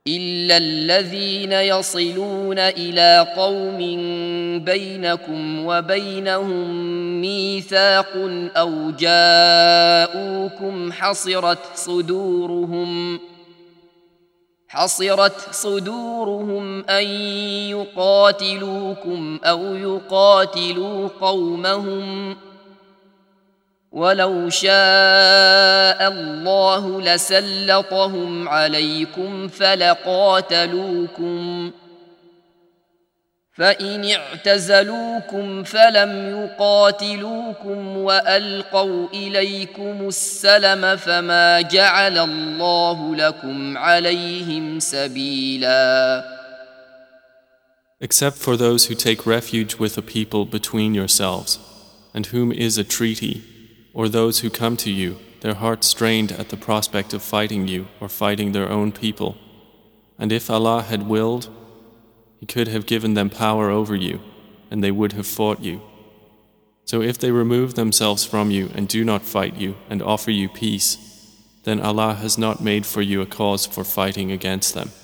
إلا الذين يصلون إلى قوم بينكم وبينهم ميثاق أو جاءوكم حصرت صدورهم أن يقاتلوكم أو يقاتلوا قومهم ولو شاء الله لسلطهم عليكم فلقاتلوكم فإن اعتزلوكم فلم يقاتلوكم وألقوا إليكم السلم فما جعل الله لكم عليهم سبيلا. Except for those who take refuge with a people between yourselves, and whom is a treaty, or those who come to you, their hearts strained at the prospect of fighting you or fighting their own people. And if Allah had willed, He could have given them power over you, and they would have fought you. So if they remove themselves from you and do not fight you and offer you peace, then Allah has not made for you a cause for fighting against them.